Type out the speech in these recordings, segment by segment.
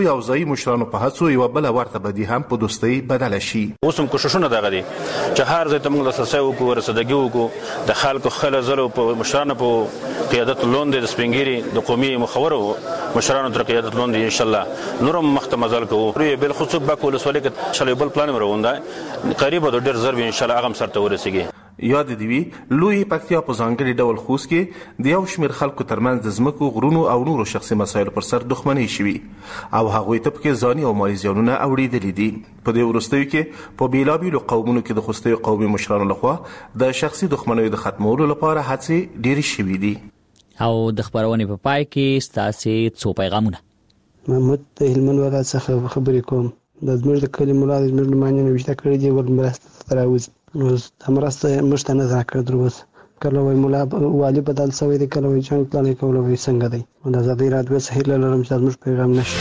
یو ځایي مشرانو په هڅو یوه بله ورته بدي هم په دوستۍ بدله شي. اوس هم کوششونه دغه دي چې هر ځای ته موږ لاسرسی وکړو، رسېدګي وکړو، د خلکو خله زلو په مشرانو په قیادت لاندې د سپین ږیري د قومي مخورو مشرانو تر قیادت لاندې انشاءالله نور هم مخته مزل کوو. بالخصوص باک ولسوالۍ کې شل بل پلان روانده قریبه د ډېر ضرب انشاءالله هغه هم سرته ورسېږي. یاد دې وي لوی پکتیا په ځانګړي ډول خوست کې د یو شمېر خلکو ترمنځ د ځمکو، غرونو او نورو شخصي مسایلو پر سر دښمنۍ شوي او هغوی ته پکې ځاني او مالي زیانونه اوړېدلي دي. په دې وروستیو کې په بېلابېلو قومونو کې د خوستیو قومي مشرانو لخوا د شخصي دښمنیو د ختمولو لپاره هڅې ډېرې شوي دي. او د خپرونې په پای کې ستاسې څو پیغامونه. محمود د هلمند ولایت څخه خبرې کوم. د زموږ د کلي ملا د زموږ نماینده ویشته کړي دي ول مرسته ته راوځي. اوس دا مرسته موږ ته نه ده راکړې تر اوسه. کله وایي ملا والي بدل شوی دی، کله وایي جنګ پلان یې کولو وایي څنګه دی. د ازادۍ راډیو څخه هیله لرم چې زموږ پیغام نشي.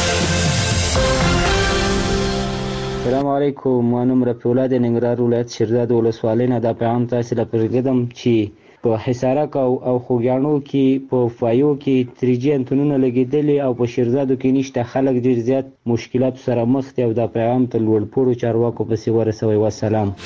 السلام علیکم. ما نوم رفیع الله د ننګرهار ولایت شیرزاد ولسوالۍ نه دا پیغام تاسې ته پرېږدم چې په حصارک او خوږیاڼو کې په فایو کې 3G انتنونه لګېدلي او په شیرزادو کې نشته. خلک ډېر زیات مشکلاتو سره مخ دي او دا پیغام ته لوړپوړو چارواکو پسې ورسوئ. والسلام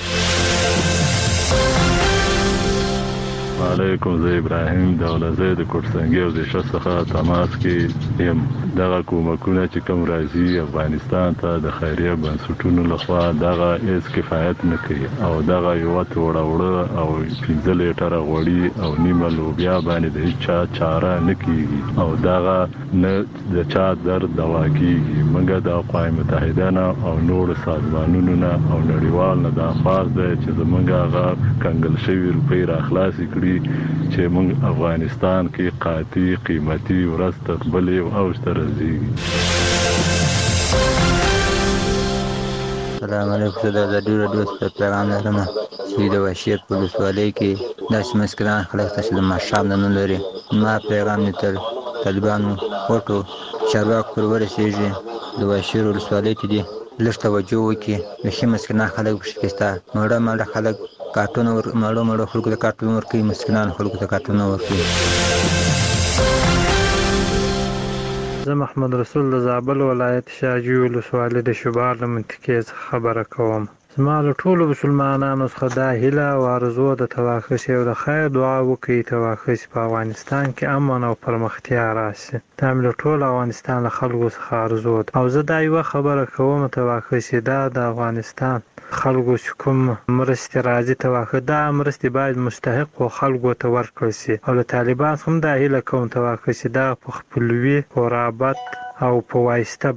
علیکم. زه ابراهیم دولزی د کوټسنګي او د شخص څخه تماس کې یم. دغه کومکونه چې کوم راځي افغانستان ته د خیریه بنسټونو لخوا دغه هیڅ کفایت نه کوي او دغه یو وړه او 15 لیټره غوړي او نیمه لوبیا باندې د هیڅ چاره نه کیږي او دغه نه د چا درد دوا کیږي. موږ د اقوام متحده نه او نور سازمانونو نه او نړیوال نه د خاص دی چې زموږ هغه کنګل شوي روپۍ را خلاص کړي چې موږ افغانستان کې قاطع قیمتي ورځ تر بلې او اوج ته رسېږي. السلام علیکم. زه د ازادي راډیو څخه پیغام لرم چې د وحشیت په ولسوالۍ کې داسې مسکینان خلک ته چې د ماښام نه لري. ما پیغام یې تر طالبانو غټو چارواکو پورې ورسېږي. د وحشي ولسوالۍ ته دي لږ توجه وکړي. بیخي مسکینان خلک شکسته مړه خلک کارټونه مړه خلکو ته کارټونه ورکوي، مسکینان خلکو ته کارټونه ورکوي. زه محمد رسول د زابل ولایت شاجوی ولسوالۍ د شوبار له منطقې څخه خبره کوم. زما له ټولو مسلمانانو څخه دا هیله او آرزو د توافق او د خیر دعا وکړي توافق په افغانستان کې امن او پرمختیا راشي. دا مې له ټول افغانستان له خلکو څخه آرزو ده. او زه دا یوه خبره کوم توافق دا د افغانستان خلکو چې کوم مرستې راځي توافق دا مرستې باید مستحق او خلکو ته ورکړل شي. او له طالبان هم دا هیله کوم توافق دا په خپلوي او رابط او په واسطه